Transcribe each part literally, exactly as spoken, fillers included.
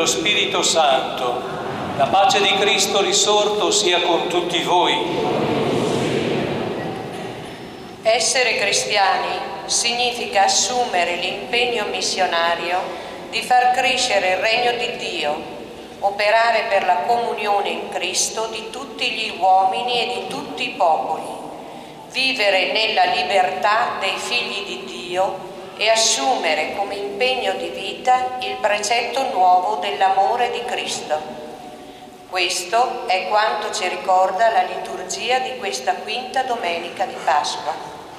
dello Spirito Santo. La pace di Cristo risorto sia con tutti voi. Essere cristiani significa assumere l'impegno missionario di far crescere il regno di Dio, operare per la comunione in Cristo di tutti gli uomini e di tutti i popoli, vivere nella libertà dei figli di Dio e assumere come impegno di vita il precetto nuovo dell'amore di Cristo. Questo è quanto ci ricorda la liturgia di questa quinta domenica di Pasqua.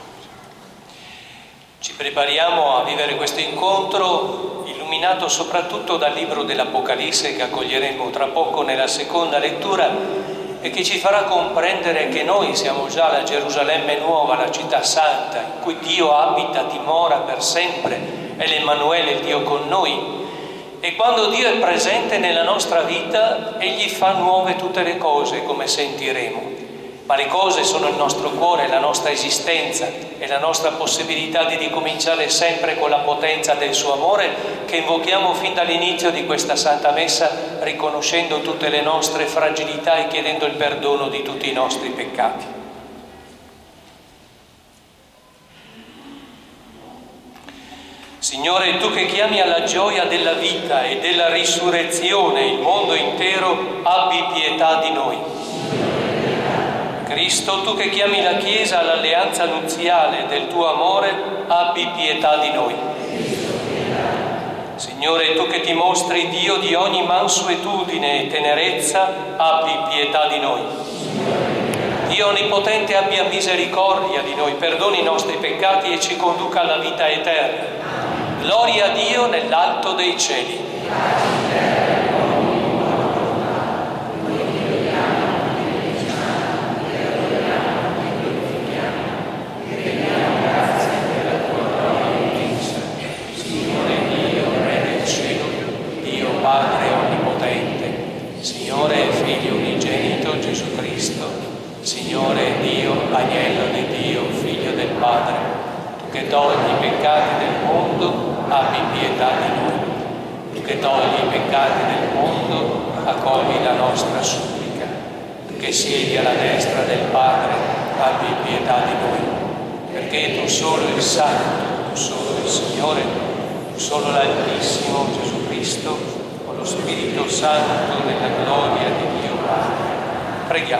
Ci prepariamo a vivere questo incontro illuminato soprattutto dal libro dell'Apocalisse che accoglieremo tra poco nella seconda lettura e che ci farà comprendere che noi siamo già la Gerusalemme nuova, la città santa, in cui Dio abita, dimora per sempre, è l'Emmanuele, il Dio con noi. E quando Dio è presente nella nostra vita, Egli fa nuove tutte le cose, come sentiremo. Ma le cose sono il nostro cuore, la nostra esistenza e la nostra possibilità di ricominciare sempre con la potenza del suo amore che invochiamo fin dall'inizio di questa Santa Messa, riconoscendo tutte le nostre fragilità e chiedendo il perdono di tutti i nostri peccati. Signore, Tu che chiami alla gioia della vita e della risurrezione il mondo intero, abbi pietà di noi. Cristo, Tu che chiami la Chiesa all'alleanza nuziale del Tuo amore, abbi pietà di noi. Signore, Tu che ti mostri Dio di ogni mansuetudine e tenerezza, abbi pietà di noi. Dio Onnipotente abbia misericordia di noi, perdoni i nostri peccati e ci conduca alla vita eterna. Gloria a Dio nell'alto dei cieli. Padre Onnipotente, Signore Figlio Unigenito Gesù Cristo, Signore Dio, Agnello di Dio, Figlio del Padre, Tu che togli i peccati del mondo, abbi pietà di noi. Tu che togli i peccati del mondo, accogli la nostra supplica. Tu che siedi alla destra del Padre, abbi pietà di noi. Perché Tu solo il Santo, Tu solo il Signore, Tu solo l'Altissimo Gesù Cristo, lo Spirito Santo nella gloria di Dio Padre. Preghiamo.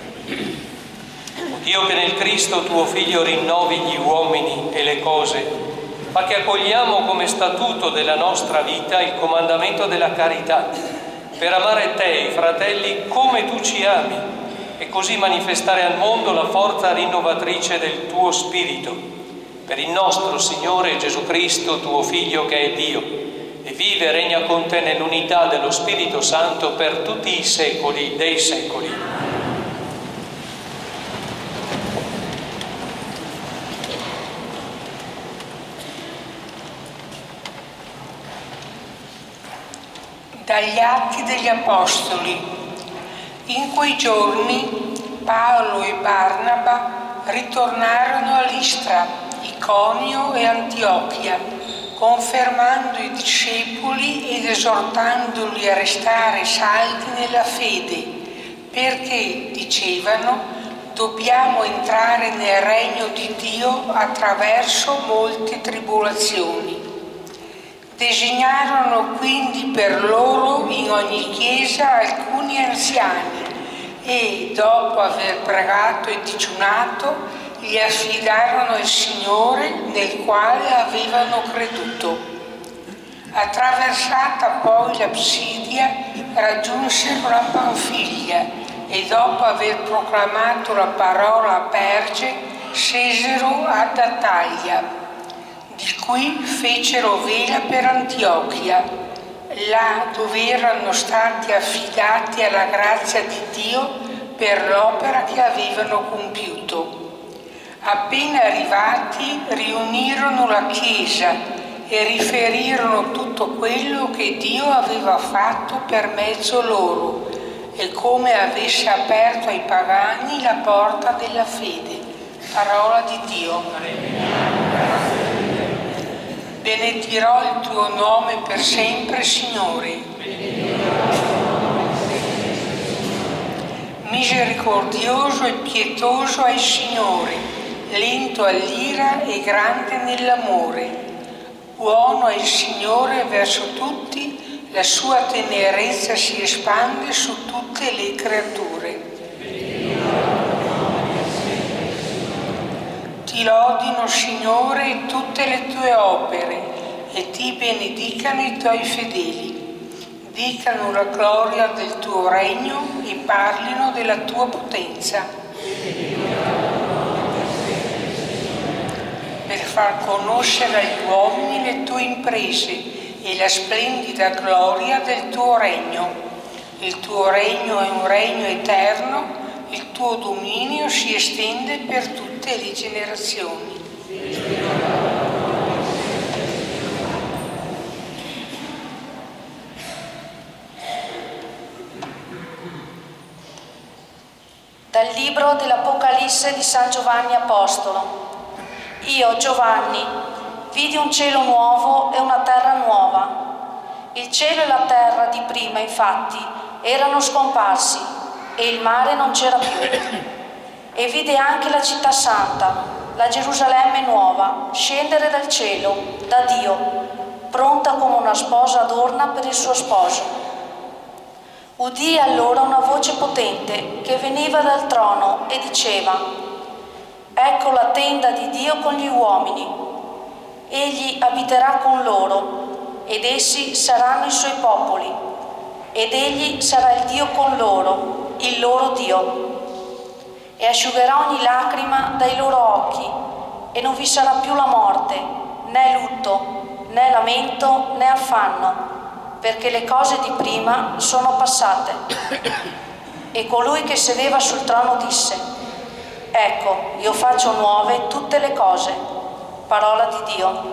O Dio che nel Cristo Tuo Figlio rinnovi gli uomini e le cose, fa che accogliamo come statuto della nostra vita il comandamento della carità, per amare Te, i fratelli, come Tu ci ami, e così manifestare al mondo la forza rinnovatrice del Tuo Spirito. Per il nostro Signore Gesù Cristo, Tuo Figlio che è Dio, e vive e regna con Te nell'unità dello Spirito Santo per tutti i secoli dei secoli. Dagli Atti degli Apostoli. In quei giorni Paolo e Barnaba ritornarono a Listra, Iconio e Antiochia, confermando i discepoli ed esortandoli a restare saldi nella fede, perché, dicevano, dobbiamo entrare nel regno di Dio attraverso molte tribolazioni. Designarono quindi per loro in ogni chiesa alcuni anziani e, dopo aver pregato e digiunato, li affidarono al Signore nel quale avevano creduto. Attraversata poi la Psidia, raggiunsero la Panfilia e dopo aver proclamato la parola a Perge, scesero ad Attaglia, di cui fecero vela per Antiochia, là dove erano stati affidati alla grazia di Dio per l'opera che avevano compiuto. Appena arrivati, riunirono la Chiesa e riferirono tutto quello che Dio aveva fatto per mezzo loro e come avesse aperto ai pagani la porta della fede. Parola di Dio. Benedirò il Tuo nome per sempre, Signore. Misericordioso e pietoso è il Signore, lento all'ira e grande nell'amore. Buono è il Signore verso tutti, la sua tenerezza si espande su tutte le creature. Ti lodino, Signore, tutte le tue opere e ti benedicano i tuoi fedeli. Dicano la gloria del tuo regno e parlino della tua potenza. Per far conoscere agli uomini le tue imprese e la splendida gloria del tuo regno. Il tuo regno è un regno eterno, il tuo dominio si estende per tutte le generazioni. Dal libro dell'Apocalisse di San Giovanni Apostolo. Io, Giovanni, vidi un cielo nuovo e una terra nuova. Il cielo e la terra di prima, infatti, erano scomparsi e il mare non c'era più. E vide anche la città santa, la Gerusalemme nuova, scendere dal cielo, da Dio, pronta come una sposa adorna per il suo sposo. Udii allora una voce potente che veniva dal trono e diceva: ecco la tenda di Dio con gli uomini. Egli abiterà con loro ed essi saranno i suoi popoli ed egli sarà il Dio con loro, il loro Dio. E asciugherà ogni lacrima dai loro occhi e non vi sarà più la morte, né lutto, né lamento, né affanno, perché le cose di prima sono passate. E colui che sedeva sul trono disse: ecco, io faccio nuove tutte le cose. Parola di Dio.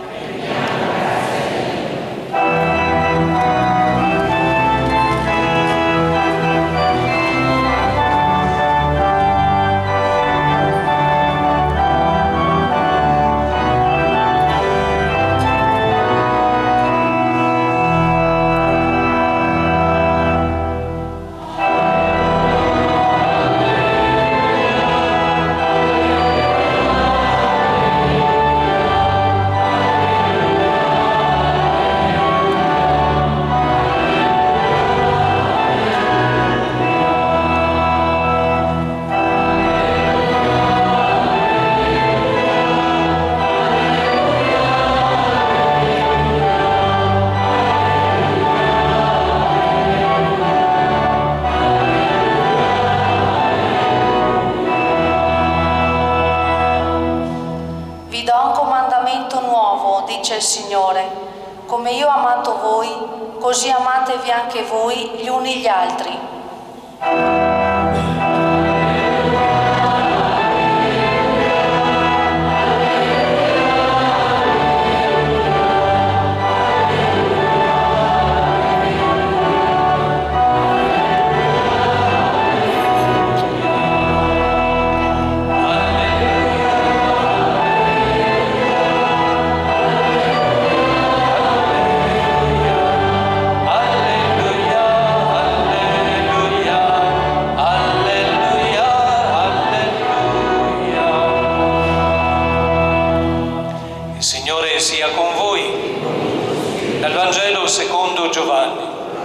Il Signore, come io ho amato voi, così amatevi anche voi gli uni gli altri. Secondo Giovanni.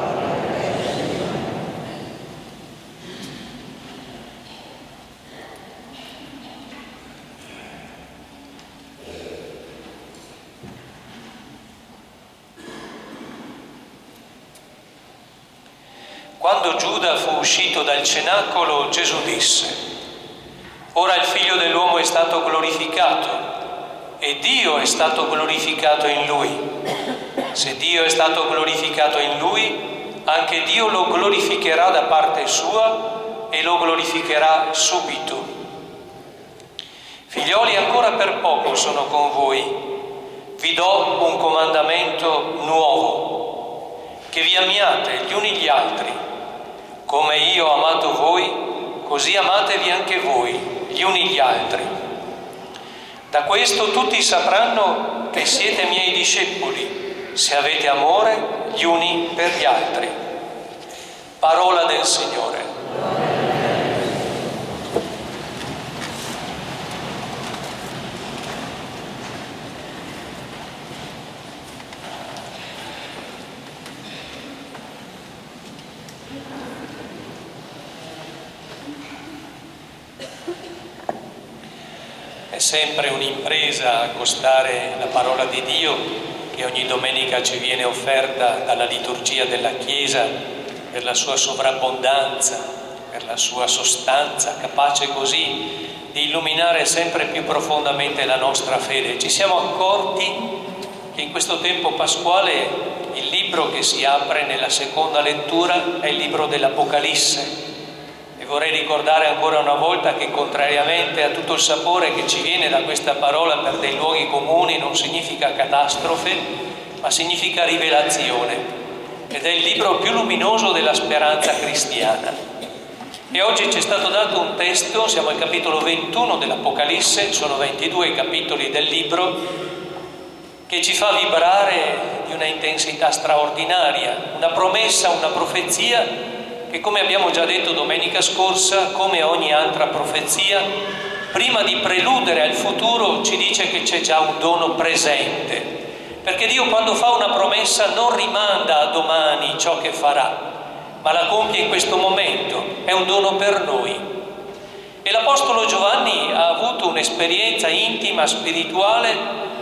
Quando Giuda fu uscito dal cenacolo, Gesù disse: ora il Figlio dell'uomo è stato glorificato e Dio è stato glorificato in lui. Se Dio è stato glorificato in lui, anche Dio lo glorificherà da parte sua e lo glorificherà subito. Figlioli, ancora per poco sono con voi. Vi do un comandamento nuovo, che vi amiate gli uni gli altri. Come io ho amato voi, così amatevi anche voi gli uni gli altri. Da questo tutti sapranno che siete miei discepoli, se avete amore gli uni per gli altri. Parola del Signore. È sempre un'impresa accostare la parola di Dio che ogni domenica ci viene offerta dalla liturgia della Chiesa per la sua sovrabbondanza, per la sua sostanza, capace così di illuminare sempre più profondamente la nostra fede. Ci siamo accorti che in questo tempo pasquale il libro che si apre nella seconda lettura è il libro dell'Apocalisse. E vorrei ricordare ancora una volta che, contrariamente a tutto il sapore che ci viene da questa parola per dei luoghi comuni, non significa catastrofe, ma significa rivelazione. Ed è il libro più luminoso della speranza cristiana. E oggi ci è stato dato un testo, siamo al capitolo ventuno dell'Apocalisse, sono ventidue i capitoli del libro, che ci fa vibrare di una intensità straordinaria, una promessa, una profezia che, come abbiamo già detto domenica scorsa, come ogni altra profezia, prima di preludere al futuro ci dice che c'è già un dono presente, perché Dio quando fa una promessa non rimanda a domani ciò che farà, ma la compie in questo momento, è un dono per noi. E l'Apostolo Giovanni ha avuto un'esperienza intima, spirituale,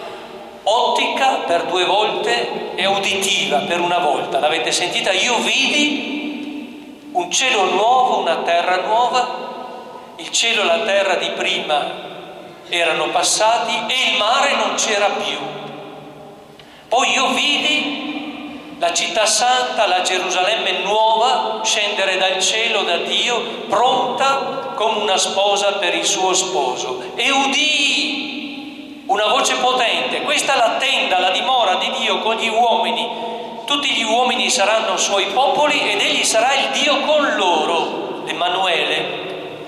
ottica per due volte e uditiva per una volta. L'avete sentita? Io vidi un cielo nuovo, una terra nuova, il cielo e la terra di prima erano passati e il mare non c'era più. Poi io vidi la città santa, la Gerusalemme nuova, scendere dal cielo da Dio, pronta come una sposa per il suo sposo. E udii una voce potente: questa è la tenda, la dimora di Dio con gli uomini. Tutti gli uomini saranno suoi popoli ed egli sarà il Dio con loro, l'Emmanuele.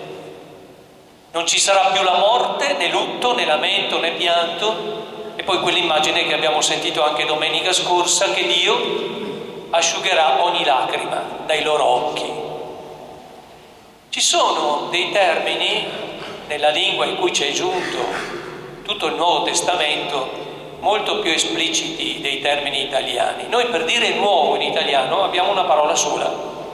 Non ci sarà più la morte, né lutto, né lamento, né pianto. E poi quell'immagine che abbiamo sentito anche domenica scorsa, che Dio asciugherà ogni lacrima dai loro occhi. Ci sono dei termini nella lingua in cui c'è giunto tutto il Nuovo Testamento molto più espliciti dei termini italiani. Noi per dire nuovo in italiano abbiamo una parola sola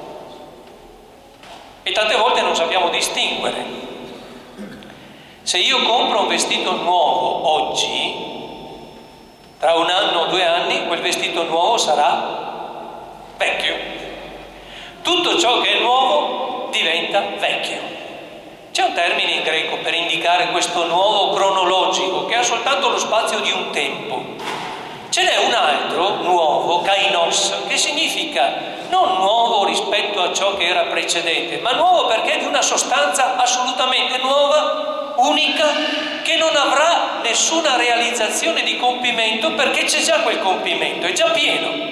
e tante volte non sappiamo distinguere. Se io compro un vestito nuovo oggi, tra un anno o due anni quel vestito nuovo sarà vecchio. Tutto ciò che è nuovo diventa vecchio. C'è un termine in greco per indicare questo nuovo cronologico che ha soltanto lo spazio di un tempo. Ce n'è un altro, nuovo, kainos, che significa non nuovo rispetto a ciò che era precedente, ma nuovo perché è di una sostanza assolutamente nuova, unica, che non avrà nessuna realizzazione di compimento perché c'è già quel compimento, è già pieno.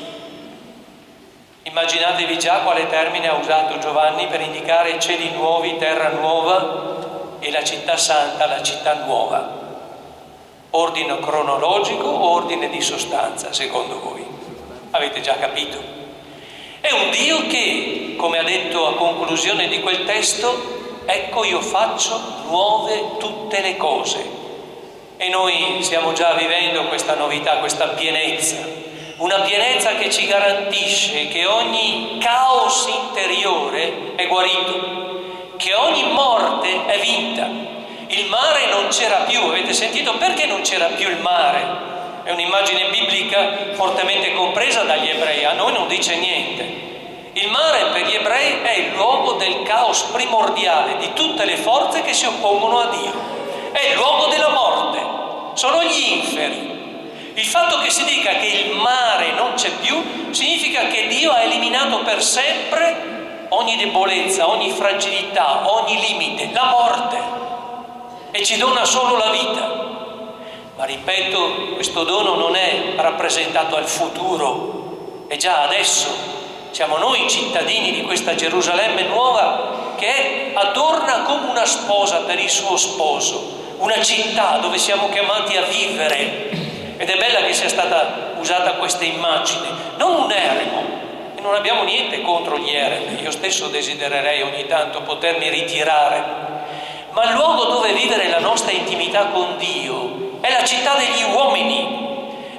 Immaginatevi già quale termine ha usato Giovanni per indicare cieli nuovi, terra nuova e la città santa, la città nuova. Ordine cronologico o ordine di sostanza, secondo voi? Avete già capito? È un Dio che, come ha detto a conclusione di quel testo, ecco io faccio nuove tutte le cose. E noi stiamo già vivendo questa novità, questa pienezza. Una pienezza che ci garantisce che ogni caos interiore è guarito, che ogni morte è vinta. Il mare non c'era più, avete sentito perché non c'era più il mare? È un'immagine biblica fortemente compresa dagli ebrei, a noi non dice niente. Il mare per gli ebrei è il luogo del caos primordiale di tutte le forze che si oppongono a Dio. È il luogo della morte, sono gli inferi. Il fatto che si dica che il mare non c'è più significa che Dio ha eliminato per sempre ogni debolezza, ogni fragilità, ogni limite, la morte, e ci dona solo la vita. Ma ripeto, questo dono non è rappresentato al futuro, è già adesso. Siamo noi cittadini di questa Gerusalemme nuova che adorna come una sposa per il suo sposo, una città dove siamo chiamati a vivere. Ed è bella che sia stata usata questa immagine, non un eremo, e non abbiamo niente contro gli eremi, io stesso desidererei ogni tanto potermi ritirare, ma il luogo dove vivere la nostra intimità con Dio è la città degli uomini,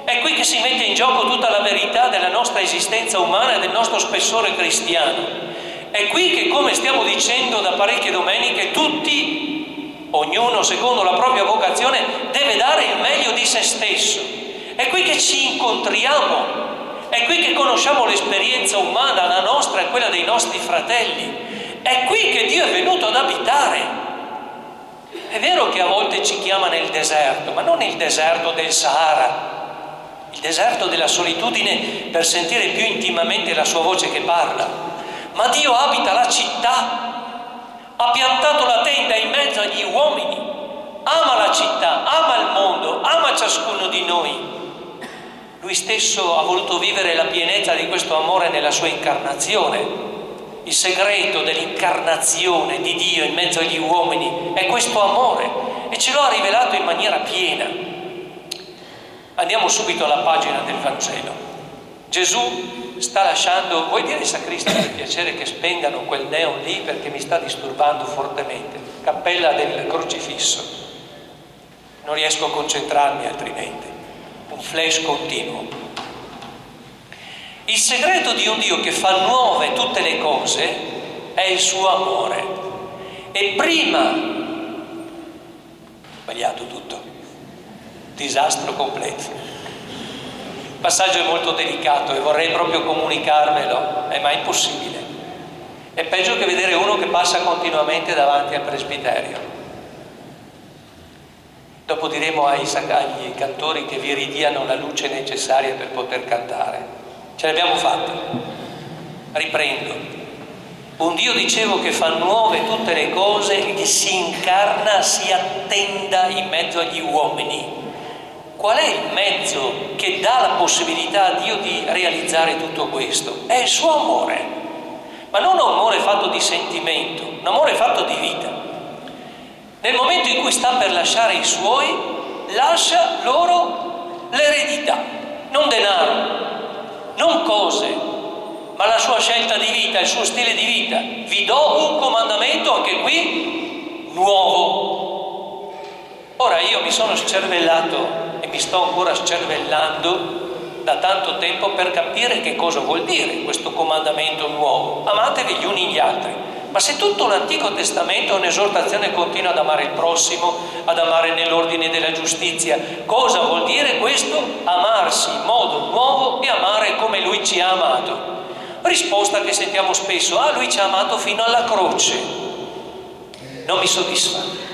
È qui che si mette in gioco tutta la verità della nostra esistenza umana e del nostro spessore cristiano. È qui che, come stiamo dicendo da parecchie domeniche, tutti, ognuno secondo la propria vocazione, deve dare il meglio di se stesso. È qui che ci incontriamo. È qui che conosciamo l'esperienza umana, la nostra e quella dei nostri fratelli. È qui che Dio è venuto ad abitare. È vero che a volte ci chiama nel deserto, ma non il deserto del Sahara, il deserto della solitudine per sentire più intimamente la sua voce che parla. Ma Dio abita la città, ha piantato la tenda in mezzo agli uomini, ama la città, ama il mondo, ama ciascuno di noi. Lui stesso ha voluto vivere la pienezza di questo amore nella sua incarnazione. Il segreto dell'incarnazione di Dio in mezzo agli uomini è questo amore e ce lo ha rivelato in maniera piena. Andiamo subito alla pagina del Vangelo. Gesù sta lasciando, vuoi dire sacristi per piacere che spengano quel neon lì perché mi sta disturbando fortemente, cappella del crocifisso, non riesco a concentrarmi altrimenti. Un flash continuo. Il segreto di un Dio che fa nuove tutte le cose è il suo amore. E prima, sbagliato tutto, disastro completo. Il passaggio è molto delicato e vorrei proprio comunicarvelo, è ma impossibile. È peggio che vedere uno che passa continuamente davanti al presbiterio. Dopo diremo ai, agli cantori che vi ridiano la luce necessaria per poter cantare. Ce l'abbiamo fatta. Riprendo. Un Dio, dicevo, che fa nuove tutte le cose, che si incarna, si attenda in mezzo agli uomini. Qual è il mezzo che dà la possibilità a Dio di realizzare tutto questo? È il suo amore. Ma non un amore fatto di sentimento, un amore fatto di vita. Nel momento in cui sta per lasciare i suoi, lascia loro l'eredità, non denaro, non cose, ma la sua scelta di vita, il suo stile di vita. Vi do un comandamento, anche qui, nuovo. Ora io mi sono scervellato e mi sto ancora scervellando da tanto tempo per capire che cosa vuol dire questo comandamento nuovo. Amatevi gli uni gli altri. Ma se tutto l'Antico Testamento è un'esortazione continua ad amare il prossimo, ad amare nell'ordine della giustizia, cosa vuol dire questo? Amarsi in modo nuovo e amare come Lui ci ha amato. Risposta che sentiamo spesso: ah, Lui ci ha amato fino alla croce. Non mi soddisfa.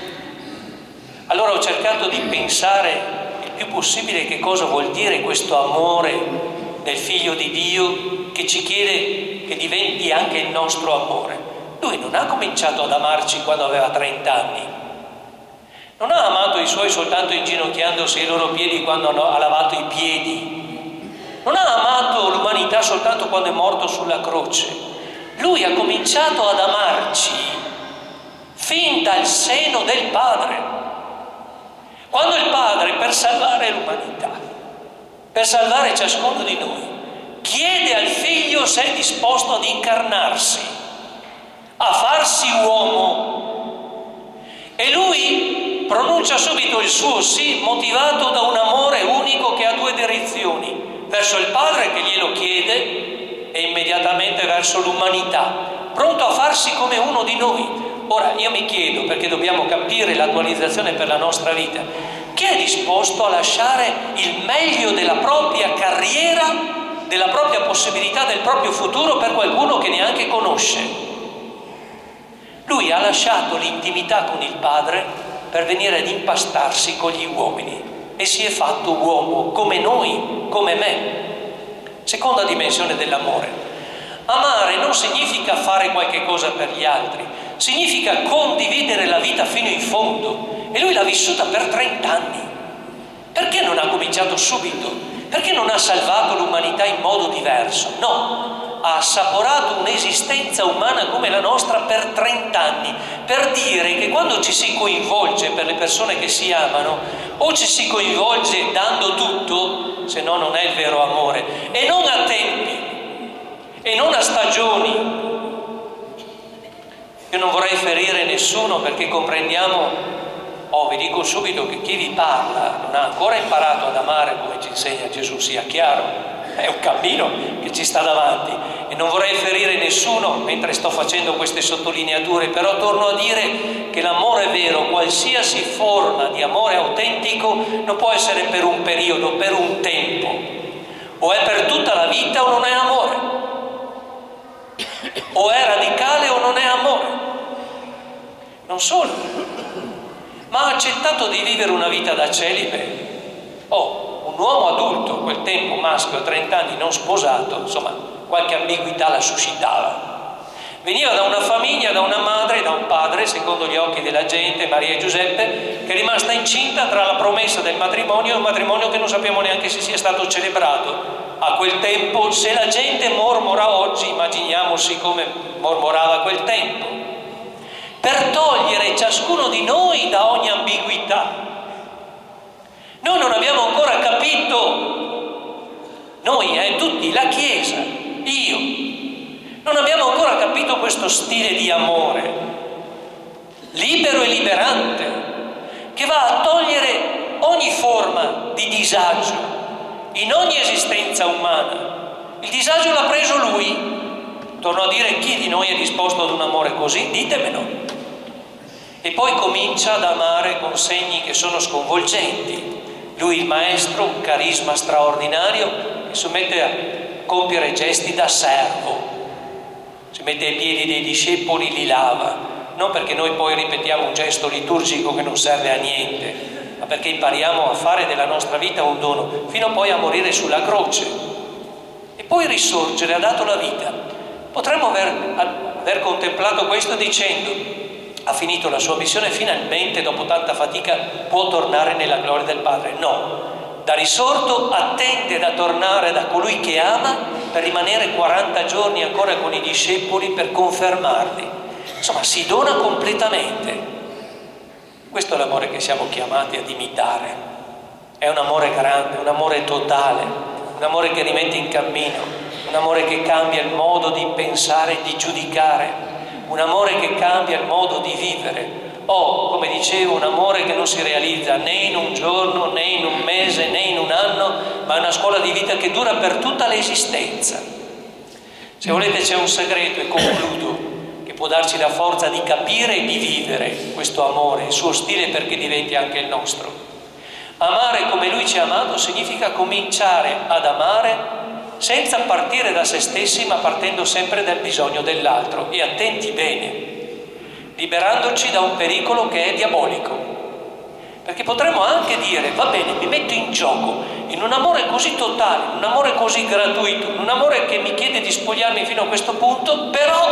Allora ho cercato di pensare il più possibile che cosa vuol dire questo amore del Figlio di Dio che ci chiede che diventi anche il nostro amore. Lui non ha cominciato ad amarci quando aveva trenta anni. Non ha amato i suoi soltanto inginocchiandosi ai loro piedi quando ha lavato i piedi. Non ha amato l'umanità soltanto quando è morto sulla croce. Lui ha cominciato ad amarci fin dal seno del Padre. Quando il Padre, per salvare l'umanità, per salvare ciascuno di noi, chiede al Figlio se è disposto ad incarnarsi, a farsi uomo, e lui pronuncia subito il suo sì, motivato da un amore unico che ha due direzioni: verso il Padre che glielo chiede e immediatamente verso l'umanità, pronto a farsi come uno di noi. Ora io mi chiedo, perché dobbiamo capire l'attualizzazione per la nostra vita, chi è disposto a lasciare il meglio della propria carriera, della propria possibilità, del proprio futuro per qualcuno che neanche conosce? Lui ha lasciato l'intimità con il Padre per venire ad impastarsi con gli uomini e si è fatto uomo come noi, come me. Seconda dimensione dell'amore. Amare non significa fare qualche cosa per gli altri, significa condividere la vita fino in fondo, e lui l'ha vissuta per trent'anni. Perché non ha cominciato subito? Perché non ha salvato l'umanità in modo diverso? No. Ha assaporato un'esistenza umana come la nostra per trent'anni, per dire che quando ci si coinvolge per le persone che si amano, o ci si coinvolge dando tutto, se no non è il vero amore, e non a tempi, e non a stagioni. Io non vorrei ferire nessuno, perché comprendiamo Oh, vi dico subito che chi vi parla non ha ancora imparato ad amare come ci insegna Gesù, sia chiaro. È un cammino che ci sta davanti e non vorrei ferire nessuno mentre sto facendo queste sottolineature, però torno a dire che l'amore vero, qualsiasi forma di amore autentico, non può essere per un periodo, per un tempo. O è per tutta la vita o non è amore. O è radicale o non è amore. Non solo, ma ha accettato di vivere una vita da celibe. Oh, un uomo adulto, quel tempo maschio a trenta anni, non sposato, insomma, qualche ambiguità la suscitava. Veniva da una famiglia, da una madre e da un padre, secondo gli occhi della gente, Maria e Giuseppe, che è rimasta incinta tra la promessa del matrimonio e un matrimonio che non sappiamo neanche se sia stato celebrato. A quel tempo, se la gente mormora oggi, immaginiamoci come mormorava a quel tempo, per togliere ciascuno di noi da ogni ambiguità. Noi non abbiamo ancora capito, noi, eh, tutti, la Chiesa, io, non abbiamo ancora capito questo stile di amore, libero e liberante, che va a togliere ogni forma di disagio in ogni esistenza umana. Il disagio l'ha preso Lui. Torno a dire, chi di noi è disposto ad un amore così? Ditemelo. E poi comincia ad amare con segni che sono sconvolgenti. Lui, il maestro, un carisma straordinario, che si mette a compiere gesti da servo, si mette ai piedi dei discepoli, li lava, non perché noi poi ripetiamo un gesto liturgico che non serve a niente, ma perché impariamo a fare della nostra vita un dono, fino poi a morire sulla croce. E poi risorgere, ha dato la vita. Potremmo aver, aver contemplato questo dicendo: ha finito la sua missione, finalmente dopo tanta fatica può tornare nella gloria del Padre. No, da risorto attende da tornare da colui che ama per rimanere quaranta giorni ancora con i discepoli per confermarli. Insomma, si dona completamente. Questo è l'amore che siamo chiamati ad imitare. È un amore grande, un amore totale, un amore che rimette in cammino, un amore che cambia il modo di pensare e di giudicare. Un amore che cambia il modo di vivere. O, come dicevo, un amore che non si realizza né in un giorno, né in un mese, né in un anno, ma è una scuola di vita che dura per tutta l'esistenza. Se volete, c'è un segreto, e concludo, che può darci la forza di capire e di vivere questo amore, il suo stile, perché diventi anche il nostro. Amare come Lui ci ha amato significa cominciare ad amare senza partire da se stessi, ma partendo sempre dal bisogno dell'altro, e attenti bene, liberandoci da un pericolo che è diabolico. Perché potremmo anche dire: va bene, mi metto in gioco in un amore così totale, in un amore così gratuito, in un amore che mi chiede di spogliarmi fino a questo punto, però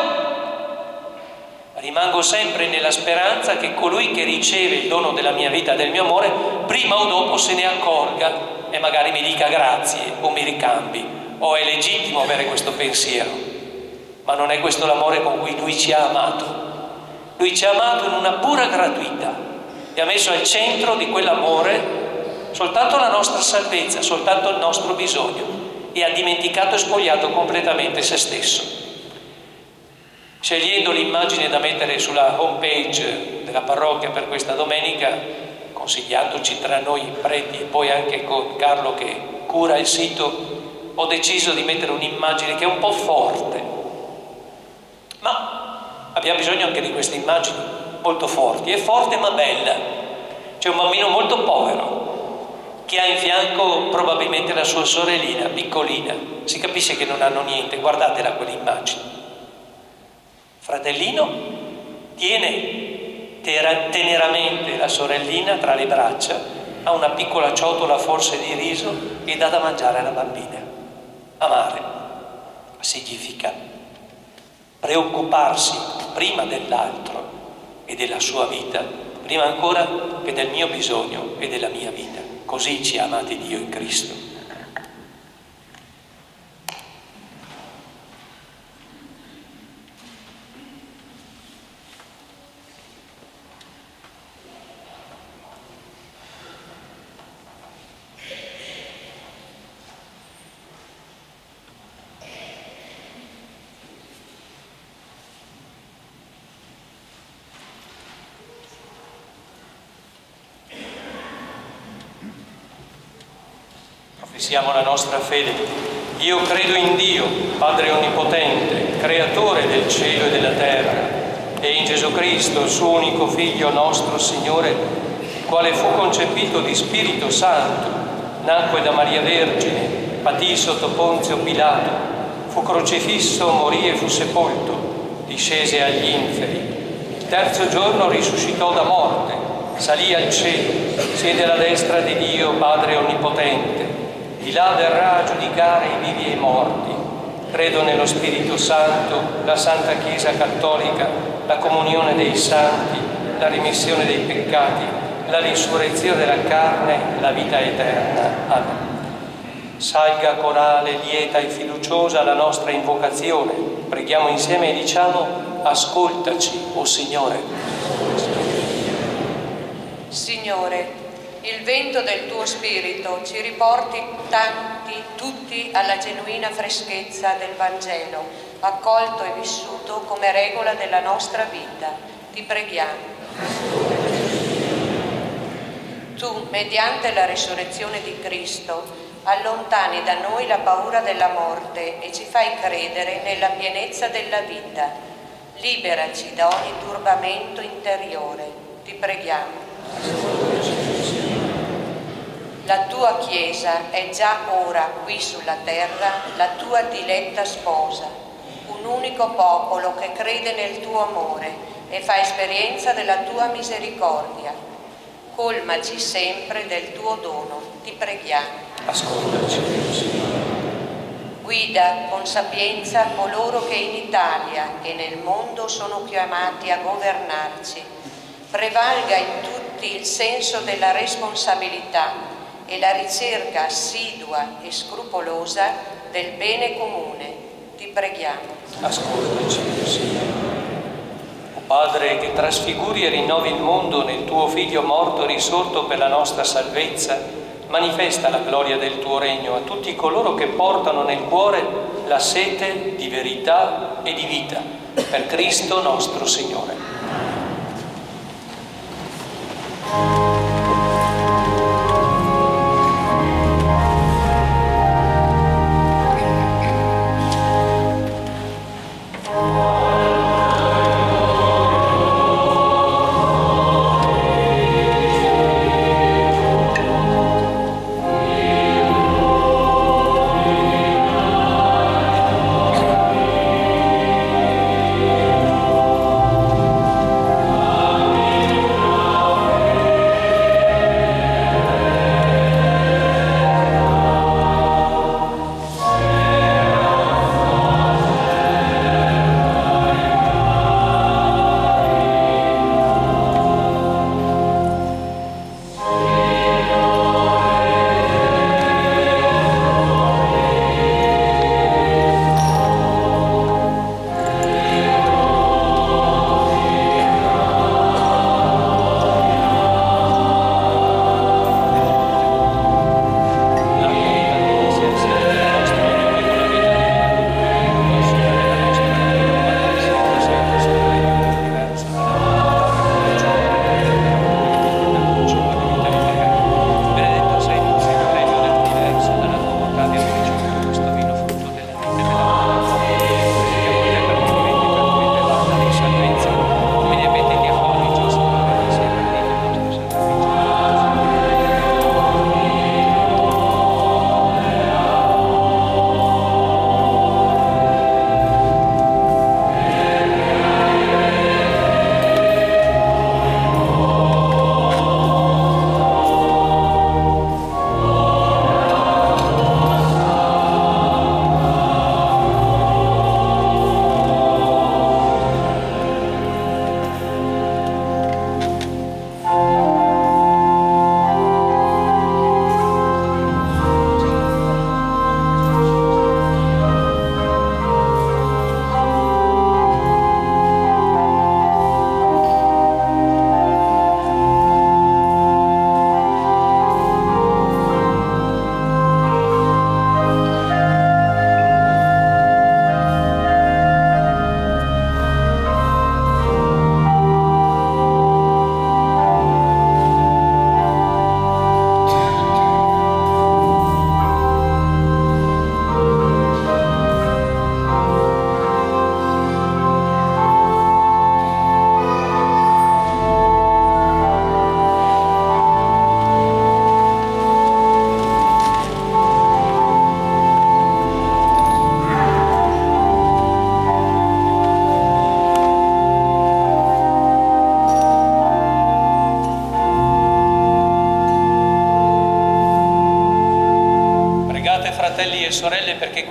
rimango sempre nella speranza che colui che riceve il dono della mia vita, del mio amore, prima o dopo se ne accorga e magari mi dica grazie o mi ricambi. O è legittimo avere questo pensiero, ma non è questo l'amore con cui Lui ci ha amato. Lui ci ha amato in una pura gratuità e ha messo al centro di quell'amore soltanto la nostra salvezza, soltanto il nostro bisogno, e ha dimenticato e spogliato completamente se stesso. Scegliendo l'immagine da mettere sulla home page della parrocchia per questa domenica, consigliandoci tra noi preti e poi anche con Carlo che cura il sito, ho deciso di mettere un'immagine che è un po' forte, ma abbiamo bisogno anche di queste immagini molto forti. È forte ma bella. C'è un bambino molto povero che ha in fianco probabilmente la sua sorellina piccolina, si capisce che non hanno niente, guardatela quell'immagine. Fratellino tiene teneramente la sorellina tra le braccia, ha una piccola ciotola forse di riso e dà da mangiare alla bambina. Amare significa preoccuparsi prima dell'altro e della sua vita, prima ancora che del mio bisogno e della mia vita. Così ci ha amati Dio in Cristo. Diciamo la nostra fede. Io credo in Dio, Padre Onnipotente, Creatore del cielo e della terra, e in Gesù Cristo, il suo unico Figlio, nostro Signore, il quale fu concepito di Spirito Santo, nacque da Maria Vergine, patì sotto Ponzio Pilato, fu crocifisso, morì e fu sepolto, discese agli inferi. Il terzo giorno risuscitò da morte, salì al cielo, siede alla destra di Dio, Padre Onnipotente. Di là verrà a giudicare i vivi e i morti. Credo nello Spirito Santo, la Santa Chiesa Cattolica, la comunione dei santi, la remissione dei peccati, la risurrezione della carne, la vita eterna. Amen. Salga corale, lieta e fiduciosa la nostra invocazione. Preghiamo insieme e diciamo: ascoltaci, o Signore. Signore, il vento del tuo Spirito ci riporti tanti, tutti alla genuina freschezza del Vangelo, accolto e vissuto come regola della nostra vita. Ti preghiamo. Tu, mediante la risurrezione di Cristo, allontani da noi la paura della morte e ci fai credere nella pienezza della vita. Liberaci da ogni turbamento interiore. Ti preghiamo. La tua Chiesa è già ora qui sulla terra la tua diletta sposa, un unico popolo che crede nel tuo amore e fa esperienza della tua misericordia. Colmaci sempre del tuo dono, ti preghiamo. Ascoltaci, Signore. Guida con sapienza coloro che in Italia e nel mondo sono chiamati a governarci. Prevalga in tutti il senso della responsabilità e la ricerca assidua e scrupolosa del bene comune. Ti preghiamo. Ascoltaci, Signore. O Padre, che trasfiguri e rinnovi il mondo nel tuo Figlio morto e risorto per la nostra salvezza, manifesta la gloria del tuo regno a tutti coloro che portano nel cuore la sete di verità e di vita. Per Cristo nostro Signore.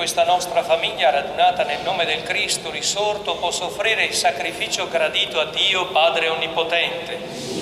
questa nostra famiglia radunata nel nome del Cristo risorto possa offrire il sacrificio gradito a Dio Padre Onnipotente.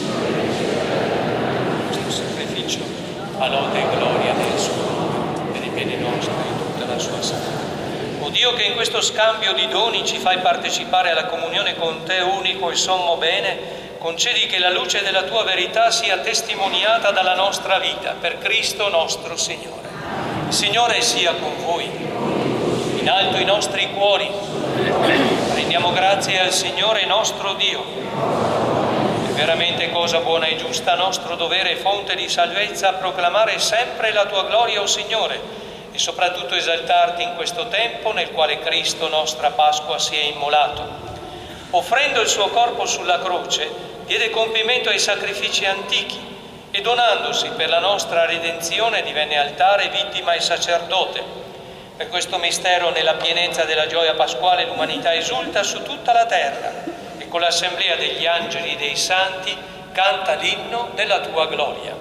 Questo sacrificio a lode e gloria del suo nome, per il bene nostro e di tutta la sua santità. O Dio, che in questo scambio di doni ci fai partecipare alla comunione con te, unico e sommo bene, concedi che la luce della tua verità sia testimoniata dalla nostra vita, per Cristo nostro Signore. Il Signore sia con voi. In alto i nostri cuori. Rendiamo grazie al Signore nostro Dio. È veramente cosa buona e giusta, nostro dovere e fonte di salvezza, proclamare sempre la tua gloria, o Signore, e soprattutto esaltarti in questo tempo nel quale Cristo, nostra Pasqua, si è immolato. Offrendo il suo corpo sulla croce, diede compimento ai sacrifici antichi e donandosi per la nostra redenzione divenne altare, vittima e sacerdote. Per questo mistero, nella pienezza della gioia pasquale, l'umanità esulta su tutta la terra e con l'assemblea degli angeli e dei santi canta l'inno della tua gloria.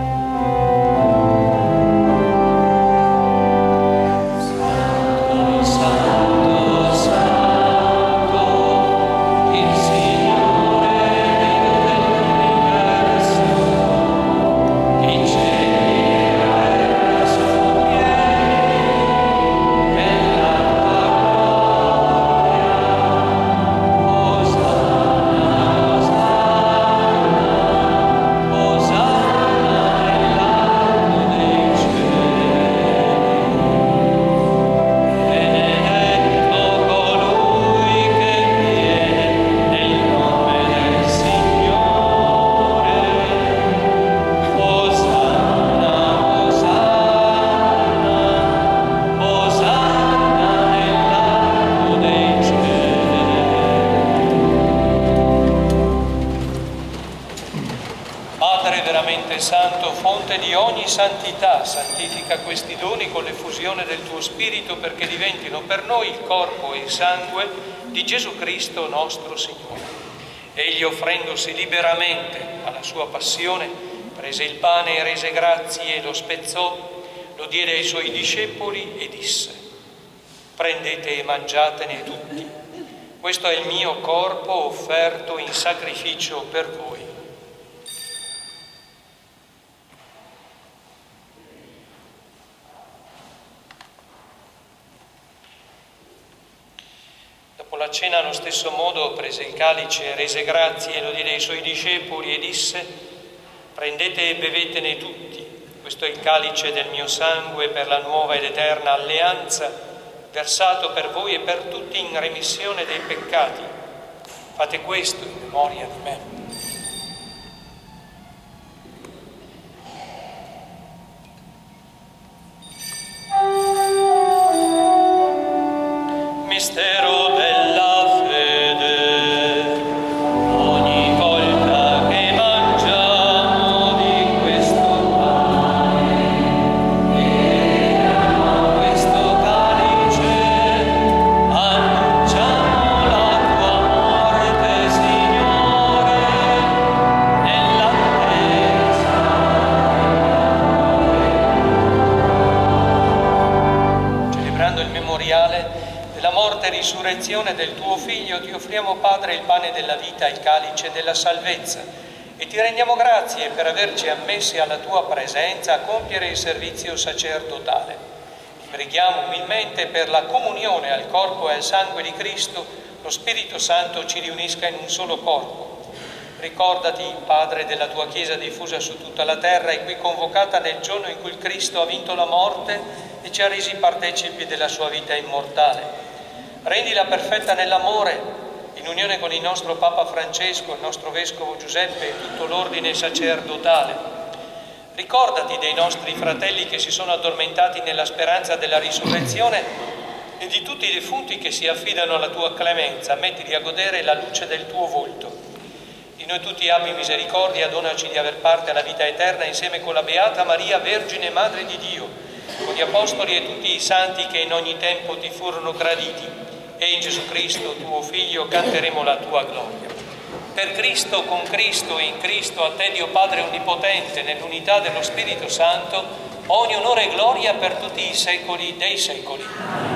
Santo, fonte di ogni santità, santifica questi doni con l'effusione del tuo Spirito, perché diventino per noi il corpo e il sangue di Gesù Cristo nostro Signore. Egli, offrendosi liberamente alla sua passione, prese il pane e rese grazie e lo spezzò, lo diede ai suoi discepoli e disse: prendete e mangiatene tutti, questo è il mio corpo offerto in sacrificio per voi. Dopo la cena, allo stesso modo, prese il calice, rese grazie e lo diede ai suoi discepoli e disse: prendete e bevetene tutti, questo è il calice del mio sangue per la nuova ed eterna alleanza, versato per voi e per tutti in remissione dei peccati. Fate questo in memoria di me. Mistero della fede. Ogni volta che mangiamo di questo pane e beviamo questo calice, annunciamo la tua morte, Signore, nell'attesa della tua. Celebrando il memoriale la morte e risurrezione del tuo Figlio, ti offriamo, Padre, il pane della vita e il calice della salvezza, e ti rendiamo grazie per averci ammessi alla tua presenza a compiere il servizio sacerdotale. Ti preghiamo umilmente per la comunione al corpo e al sangue di Cristo, lo Spirito Santo ci riunisca in un solo corpo. Ricordati, Padre, della tua Chiesa diffusa su tutta la terra e qui convocata nel giorno in cui il Cristo ha vinto la morte e ci ha resi partecipi della sua vita immortale. Rendila perfetta nell'amore, in unione con il nostro Papa Francesco, il nostro Vescovo Giuseppe e tutto l'ordine sacerdotale. Ricordati dei nostri fratelli che si sono addormentati nella speranza della risurrezione e di tutti i defunti che si affidano alla tua clemenza. Mettili a godere la luce del tuo volto. Di noi tutti abbi misericordia, donaci di aver parte alla vita eterna insieme con la Beata Maria, Vergine Madre di Dio, con gli Apostoli e tutti i santi che in ogni tempo ti furono graditi. E in Gesù Cristo, tuo Figlio, canteremo la tua gloria. Per Cristo, con Cristo e in Cristo, a te Dio Padre Onnipotente, nell'unità dello Spirito Santo, ogni onore e gloria per tutti i secoli dei secoli.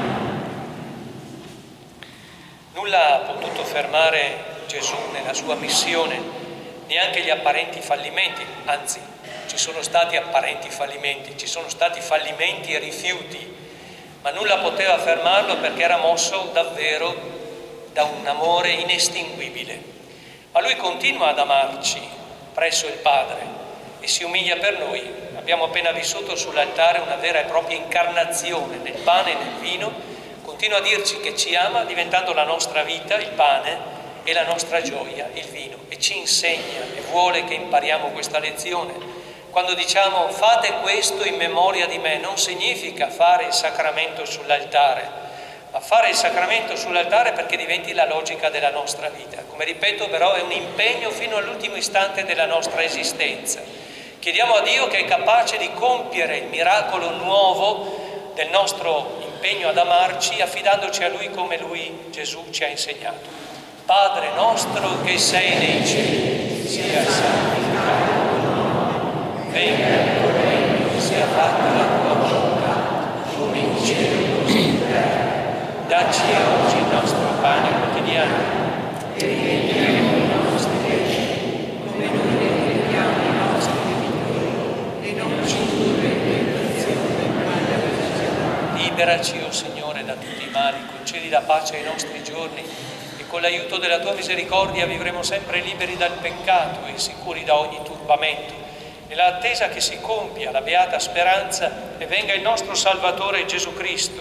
Nulla ha potuto fermare Gesù nella sua missione, neanche gli apparenti fallimenti, anzi ci sono stati apparenti fallimenti, ci sono stati fallimenti e rifiuti, ma nulla poteva fermarlo perché era mosso davvero da un amore inestinguibile. Ma lui continua ad amarci presso il Padre e si umilia per noi. Abbiamo appena vissuto sull'altare una vera e propria incarnazione nel pane e nel vino. Continua a dirci che ci ama diventando la nostra vita, il pane, e la nostra gioia, il vino, e ci insegna e vuole che impariamo questa lezione. Quando diciamo fate questo in memoria di me, non significa fare il sacramento sull'altare, ma fare il sacramento sull'altare perché diventi la logica della nostra vita. Come ripeto, però, è un impegno fino all'ultimo istante della nostra esistenza. Chiediamo a Dio che è capace di compiere il miracolo nuovo del nostro impegno ad amarci, affidandoci a Lui come Lui, Gesù, ci ha insegnato. Padre nostro che sei nei cieli, sia santificato il tuo nome, venga il tuo regno, sia fatta la tua volontà, come in cielo così in terra. Dacci oggi il nostro pane quotidiano e rimettiamo i nostri debiti, come noi rimettiamo i nostri debitori, e non ci indurre in tentazione, ma liberaci. Liberaci, o Signore, da tutti i mali, concedi la pace ai nostri giorni, con l'aiuto della tua misericordia vivremo sempre liberi dal peccato e sicuri da ogni turbamento, nell'attesa che si compia la beata speranza e venga il nostro Salvatore Gesù Cristo.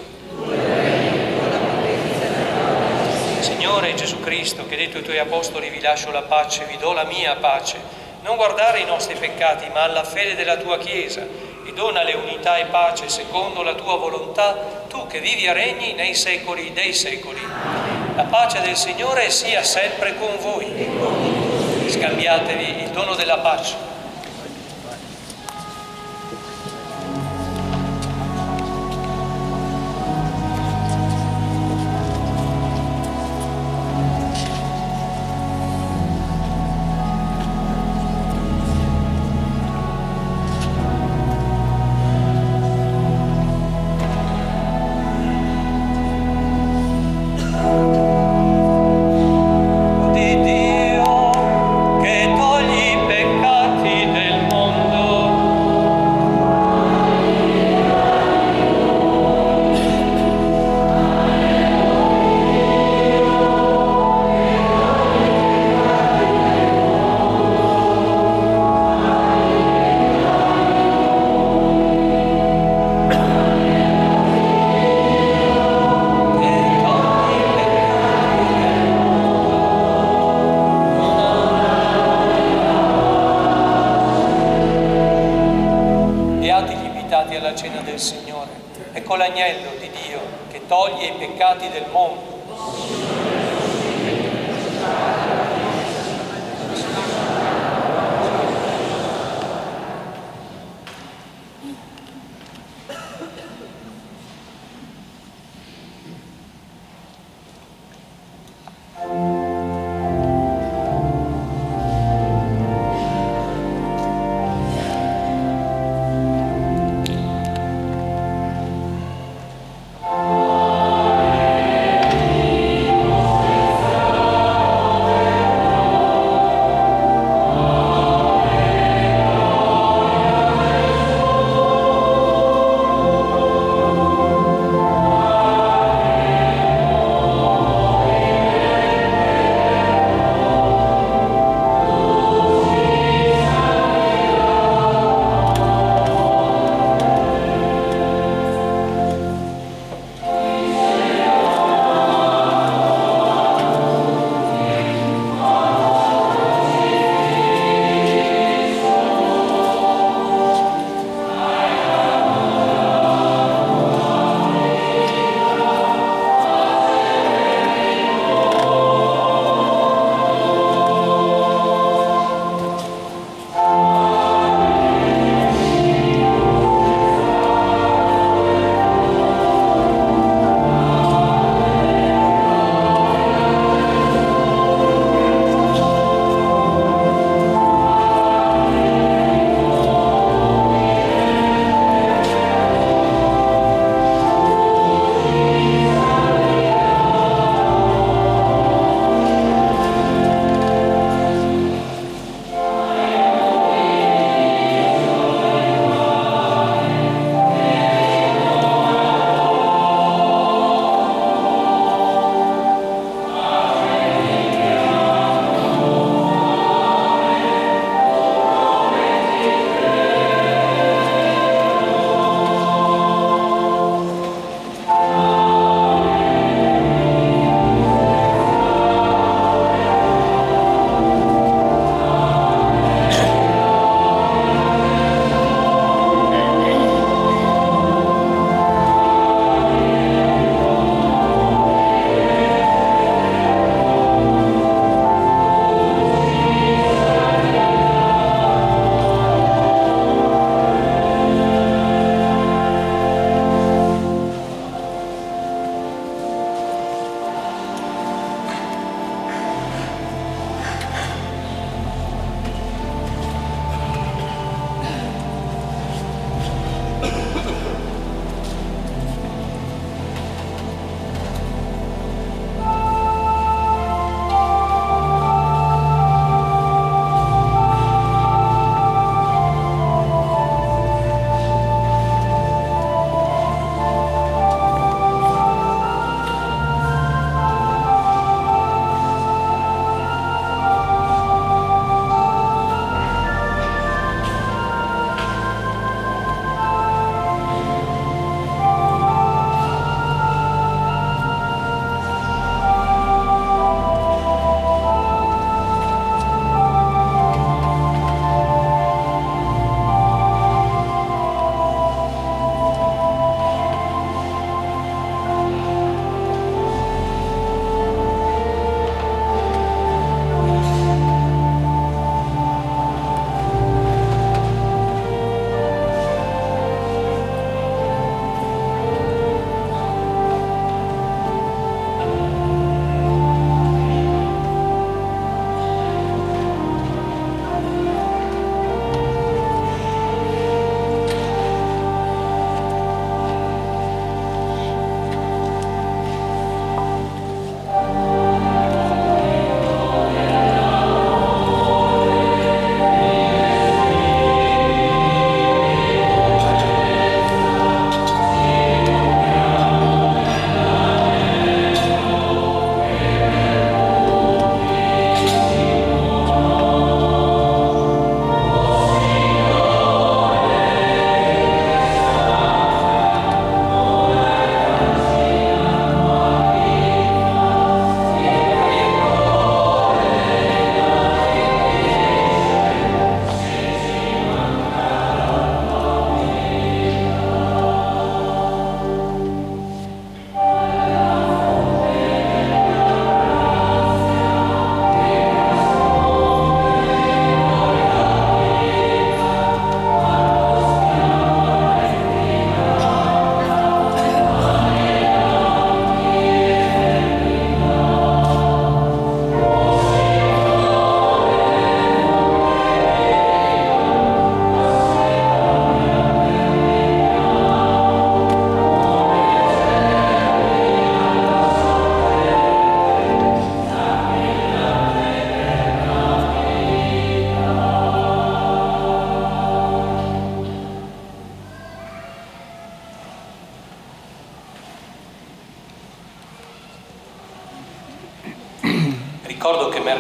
Signore Gesù Cristo, che hai detto ai tuoi apostoli vi lascio la pace, vi do la mia pace, non guardare i nostri peccati ma alla fede della tua Chiesa e donale unità e pace secondo la tua volontà, tu che vivi e regni nei secoli dei secoli. La pace del Signore sia sempre con voi. Scambiatevi il dono della pace. alla cena del Signore. Ecco l'agnello di Dio che toglie i peccati del mondo.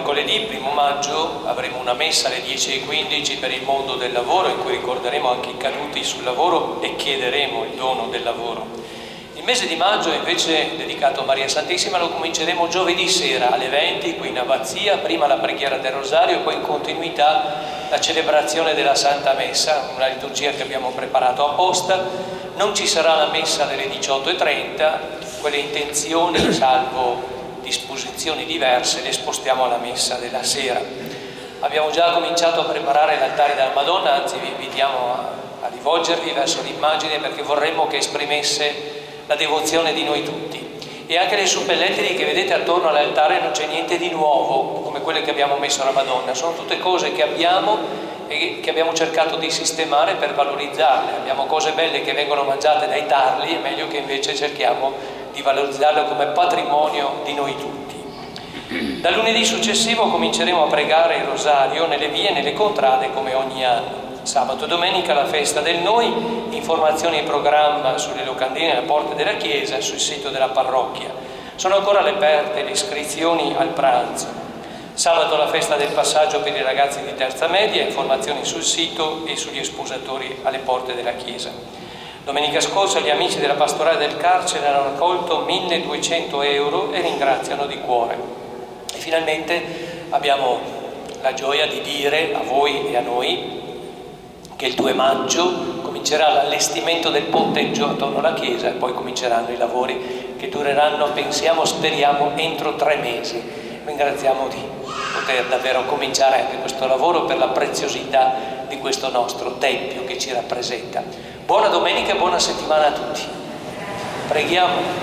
mercoledì primo maggio avremo una messa alle dieci e quindici per il mondo del lavoro, in cui ricorderemo anche i caduti sul lavoro e chiederemo il dono del lavoro. Il mese di maggio invece dedicato a Maria Santissima lo cominceremo giovedì sera alle venti qui in abbazia, prima la preghiera del Rosario, poi in continuità la celebrazione della Santa Messa, una liturgia che abbiamo preparato apposta. Non ci sarà la messa alle diciotto e trenta, quelle intenzioni, salvo disposizioni diverse, le spostiamo alla messa della sera. Abbiamo già cominciato a preparare l'altare della Madonna, anzi vi invitiamo a, a rivolgervi verso l'immagine perché vorremmo che esprimesse la devozione di noi tutti. E anche le suppellettili che vedete attorno all'altare non c'è niente di nuovo come quelle che abbiamo messo alla Madonna, sono tutte cose che abbiamo e che abbiamo cercato di sistemare per valorizzarle. Abbiamo cose belle che vengono mangiate dai tarli, è meglio che invece cerchiamo di valorizzarle come patrimonio di noi tutti. Dal lunedì successivo cominceremo a pregare il rosario nelle vie e nelle contrade come ogni anno. Sabato e domenica la festa del Noi, informazioni e programma sulle locandine alle porte della chiesa e sul sito della parrocchia. Sono ancora aperte le iscrizioni al pranzo. Sabato la festa del passaggio per i ragazzi di terza media, informazioni sul sito e sugli sposatori alle porte della chiesa. Domenica scorsa gli amici della pastorale del carcere hanno raccolto milleduecento euro e ringraziano di cuore. E finalmente abbiamo la gioia di dire a voi e a noi che il due maggio comincerà l'allestimento del ponteggio attorno alla chiesa e poi cominceranno i lavori che dureranno, pensiamo, speriamo, entro tre mesi. Ringraziamo di poter davvero cominciare anche questo lavoro per la preziosità di questo nostro Tempio che ci rappresenta. Buona domenica e buona settimana a tutti. Preghiamo.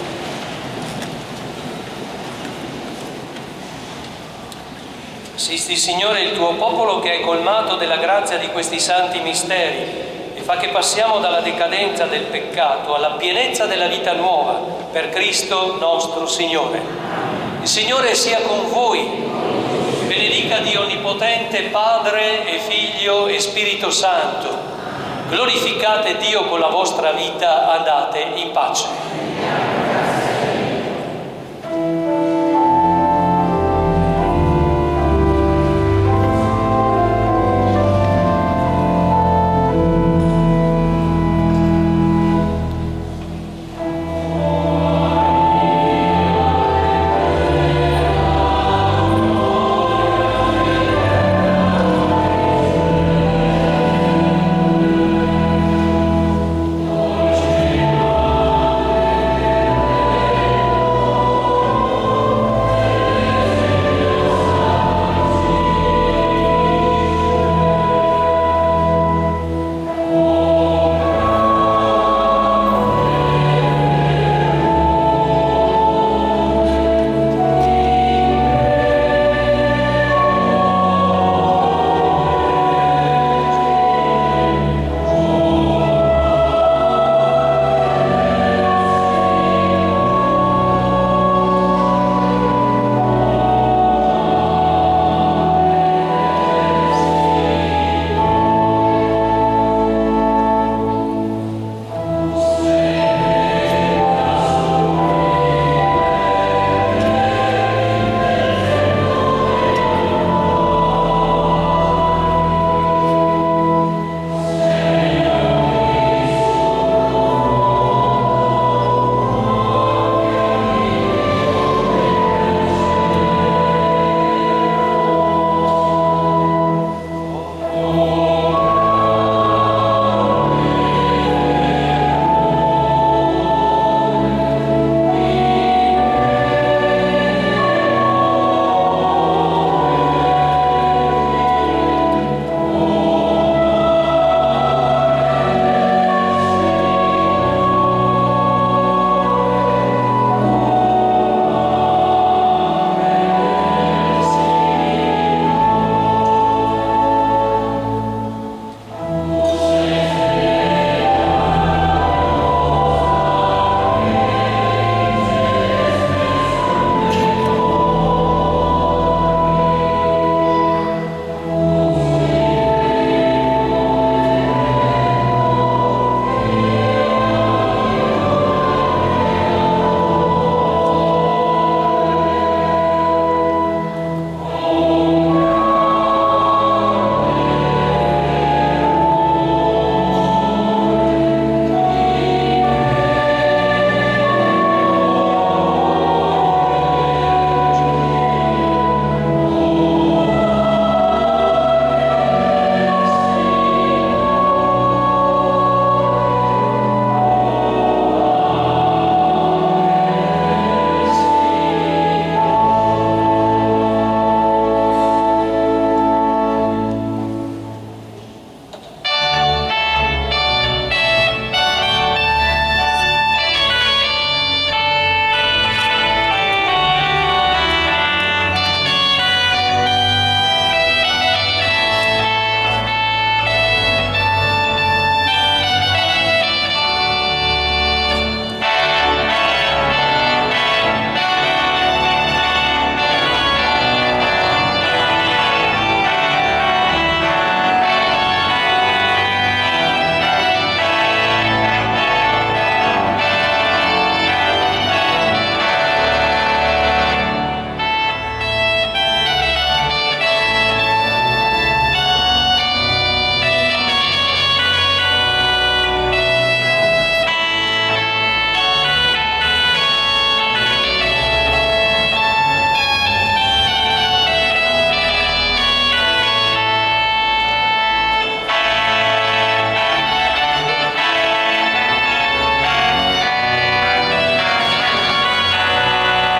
Assisti, Signore, il tuo popolo che è colmato della grazia di questi santi misteri e fa che passiamo dalla decadenza del peccato alla pienezza della vita nuova per Cristo nostro Signore. Il Signore sia con voi, benedica Dio Onnipotente, Padre e Figlio e Spirito Santo. Glorificate Dio con la vostra vita, andate in pace.